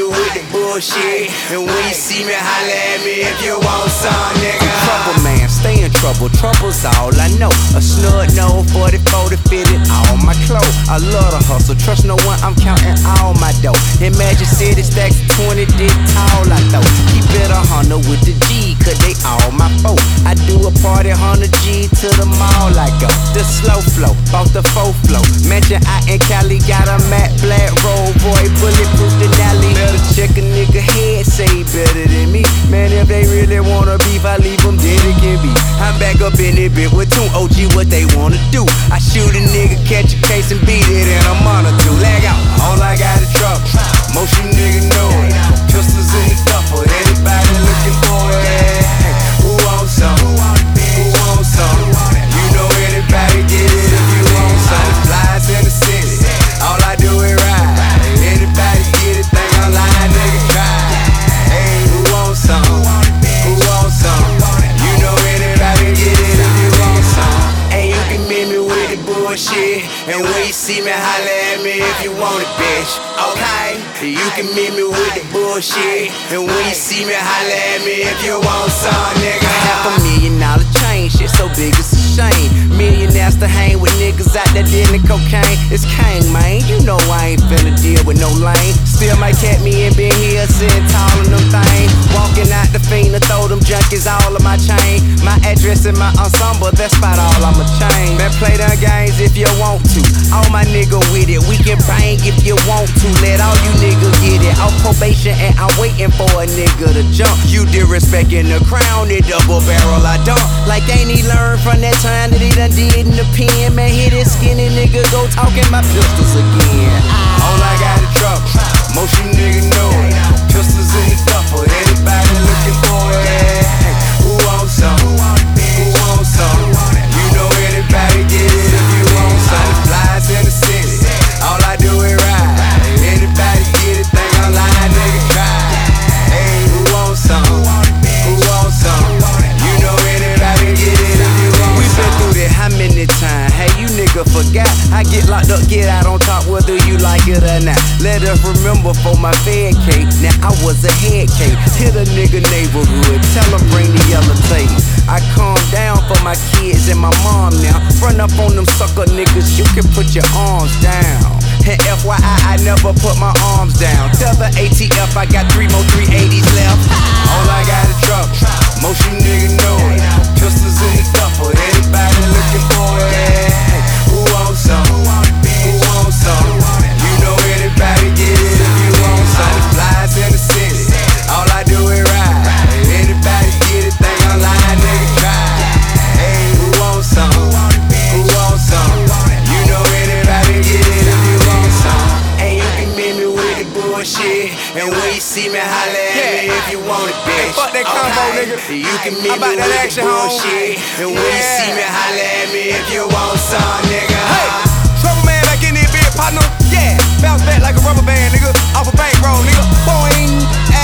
with the bullshit. And when you see me, holla at me if you want some, nigga. I'm trouble man, stay in trouble, trouble's all I know. A snug nose, 44 to fit in all my clothes. I love to hustle, trust no one, I'm counting all my dough. In Magic City, stacks 20 dick tall I throw. Keep it 100 with the G, cause they all my folk. I do a party 100 G to the mall I go. The slow flow, bought the faux flow. Mansion out in Cali, got a matte black Roll Boy, bulletproof Denali. Better check a nigga head, say better than me. Man, if they really wanna beef, I leave them dead it can be. I'm back up in it bit with 2 OG, what they wanna do. I shoot a nigga, catch a case and beat it in a month or 2. Lag out, all I got is trouble. Most you niggas know it. Pistols in the duffel, anybody looking for it. Hey, who wants some? Who wants some? You know anybody get it if you want some. Flies in the city, all I do is ride. Anybody get it, think I'm lying, nigga try. Hey, who wants some? Who wants some? You know anybody get it if you want some. And you can meet me with the bullshit. And when you see me, holla at me if you want it, bitch. Okay? You can meet me with the bullshit. And when you see me, holla at me if you want some, nigga. $500,000 chain, shit so big it's a shame. Millionaires to hang with niggas out there dealing cocaine. It's Kang, man. You know I ain't finna deal with no lane. Still might catch me and been here sitting tall on them things. Walking out the fiend to throw them junkies all of my chain. My address and my ensemble, that's about all I'ma change. Man, play them games if you want to. All my nigga with it, we can bang if you want to. Let all you niggas get it off probation and I'm waiting for a nigga to jump. You disrespecting the crown, the double barrel I dump. Like ain't he learned from that time that he done did in the pen. Man, hit his skinny nigga, go talking my pistols again. All I got is trouble. Most you niggas know it. Pistols in the duffel, anybody looking for it. Hey, who wants some? Who wants some? You know anybody get it if you want some. Flies in the city, all I do is ride. Anybody get it, think I'm lying, nigga try. Hey, who wants some? Who wants some? You know anybody get it if you want some. We been through that how many times? Hey, you nigga forgot. I get locked up, get out on top whether you like it or not. Let us remember for my fed cake. Now I was a head cake. Hit a nigga neighborhood, tell him bring the yellow tape. I calm down for my kids and my mom now. Front up on them sucker niggas, you can put your arms down. And FYI, I never put my arms down. Tell the ATF I got 3 more 380s left. All I got is trouble. Most you niggas know it. Pistols in the duffel, anybody looking for it. Hey, who wants some? Who wants some? You know anybody get it if you want some. Flies in the city, all I do is ride. Anybody get it, think I'm lying, nigga try. Hey, who wants some? Who wants some? You know anybody get it if you want some. And you can meet me with the bullshit. And when you see me, holla at me if you want it, bitch. Hey, fuck that combo, nigga. You can meet me with the bullshit. And when you see me, holla at me if you want some, nigga. Hey, trouble man back in there, big partner. Yeah, bounce back like a rubber band, nigga. Off a bankroll, nigga. Boing.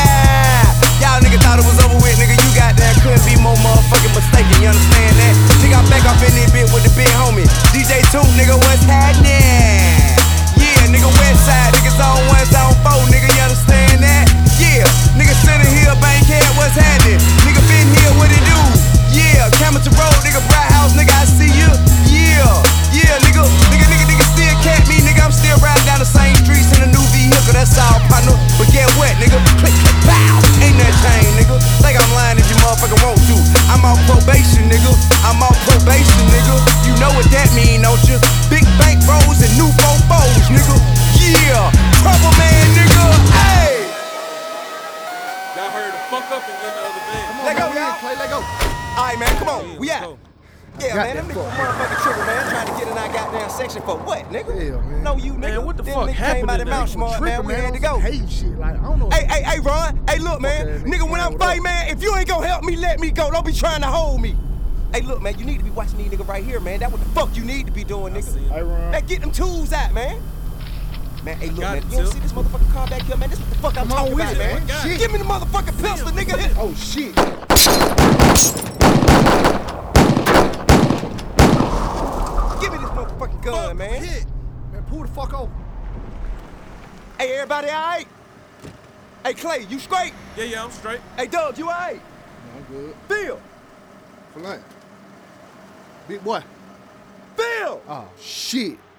Y'all nigga thought it was over with, nigga. You got there, couldn't be more motherfucking mistaken. You understand that? Nigga, I'm back up in this bit with the big homie. DJ Toon, nigga, what's happening? Yeah, nigga, west side, niggas on 1, zone 4, nigga, you understand that? Yeah, nigga, Center Hill, Bankhead, what's happening? Nigga, been here, what it do? Yeah, Camilton Road, nigga, Bright House, nigga, I see you. Yeah, nigga, still cat me, nigga, I'm still riding down the same streets in a new vehicle, that's all, partner. But get what, nigga? Click, click, pow, ain't that chain, nigga. Think I'm lying if you motherfucker want to. I'm on probation, nigga. I'm on probation, nigga. You know what that mean, don't you? Big bank rolls and new 4-4s, nigga. Yeah, trouble man, nigga. Hey. Y'all heard the fuck up and get in the other band. Let go, y'all. Let go. All right, man, come on. We out. Yeah, man, them niggas motherfucking tripping, man. Trying to get in our goddamn section for what, nigga? Yeah, man. No, you, nigga. Man, what the Them fuck niggas happened came out to of mouth them? smart, man. We had to go. Hate shit, like I don't know. Hey, Ron. Hey, look, man. Okay, Nigga, when I'm fighting, man, if you ain't gonna help me, let me go. Don't be trying to hold me. Hey, look, man, you need to be watching these niggas right here, man. That's what the fuck you need to be doing, nigga. Hey, Ron. Man, get them tools out, man. Man, hey, look, Got man, it, you don't Tip. see this motherfucking car back here, man? This what the fuck I'm Come on talking with about, it, man. man. Shit. Give me the motherfucking pistol, nigga. Oh shit. Give me this motherfucking gun, man. Hit. Man, pull the fuck over. Hey, everybody all right? Hey, Clay, you straight? Yeah, I'm straight. Hey, Doug, you alright? No, I'm good. Phil! Flame. Big boy. Phil! Oh, shit.